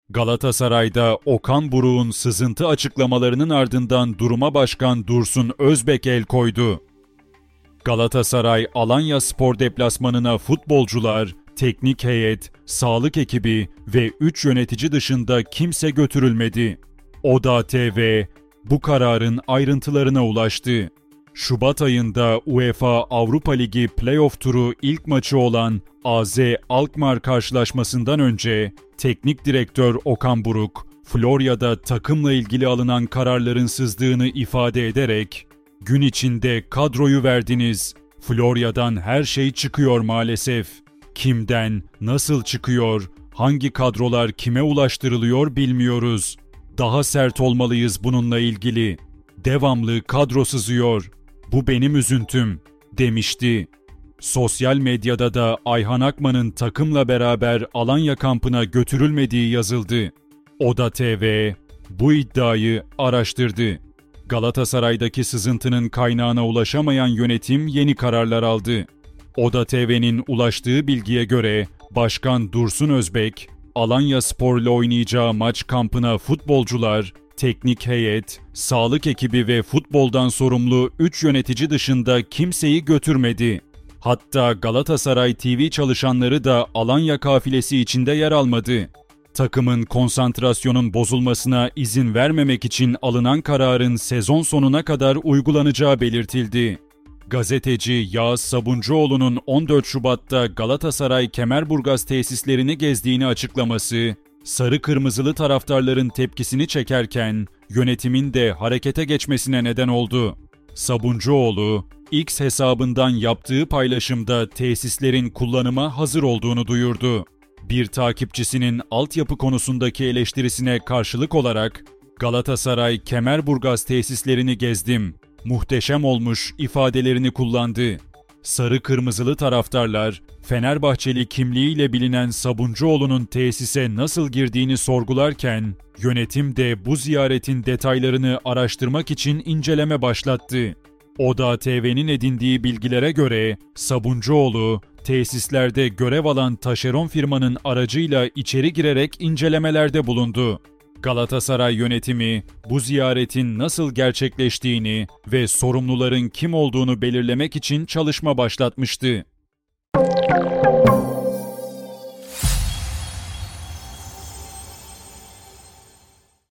Galatasaray'da Okan Buruk'un sızıntı açıklamalarının ardından duruma başkan Dursun Özbek el koydu. Galatasaray Alanya Spor deplasmanına futbolcular, teknik heyet, sağlık ekibi ve 3 yönetici dışında kimse götürülmedi. Oda TV bu kararın ayrıntılarına ulaştı. Şubat ayında UEFA Avrupa Ligi Playoff turu ilk maçı olan AZ Alkmaar karşılaşmasından önce teknik direktör Okan Buruk, Florya'da takımla ilgili alınan kararların sızdığını ifade ederek, "Gün içinde kadroyu verdiniz. Florya'dan her şey çıkıyor maalesef. Kimden, nasıl çıkıyor, hangi kadrolar kime ulaştırılıyor bilmiyoruz. Daha sert olmalıyız bununla ilgili. Devamlı kadro sızıyor. Bu benim üzüntüm," demişti. Sosyal medyada da Ayhan Akman'ın takımla beraber Alanya kampına götürülmediği yazıldı. Oda TV bu iddiayı araştırdı. Galatasaray'daki sızıntının kaynağına ulaşamayan yönetim yeni kararlar aldı. Oda TV'nin ulaştığı bilgiye göre Başkan Dursun Özbek, Alanya Spor'la oynayacağı maç kampına futbolcular, teknik heyet, sağlık ekibi ve futboldan sorumlu 3 yönetici dışında kimseyi götürmedi. Hatta Galatasaray TV çalışanları da Alanya kafilesi içinde yer almadı. Takımın konsantrasyonun bozulmasına izin vermemek için alınan kararın sezon sonuna kadar uygulanacağı belirtildi. Gazeteci Yağız Sabuncuoğlu'nun 14 Şubat'ta Galatasaray Kemerburgaz tesislerini gezdiğini açıklaması, sarı kırmızılı taraftarların tepkisini çekerken yönetimin de harekete geçmesine neden oldu. Sabuncuoğlu, X hesabından yaptığı paylaşımda tesislerin kullanıma hazır olduğunu duyurdu. Bir takipçisinin altyapı konusundaki eleştirisine karşılık olarak, "Galatasaray Kemerburgaz tesislerini gezdim. Muhteşem olmuş," ifadelerini kullandı. Sarı kırmızılı taraftarlar, Fenerbahçeli kimliğiyle bilinen Sabuncuoğlu'nun tesise nasıl girdiğini sorgularken, yönetim de bu ziyaretin detaylarını araştırmak için inceleme başlattı. Oda TV'nin edindiği bilgilere göre Sabuncuoğlu, tesislerde görev alan taşeron firmanın aracıyla içeri girerek incelemelerde bulundu. Galatasaray yönetimi bu ziyaretin nasıl gerçekleştiğini ve sorumluların kim olduğunu belirlemek için çalışma başlatmıştı.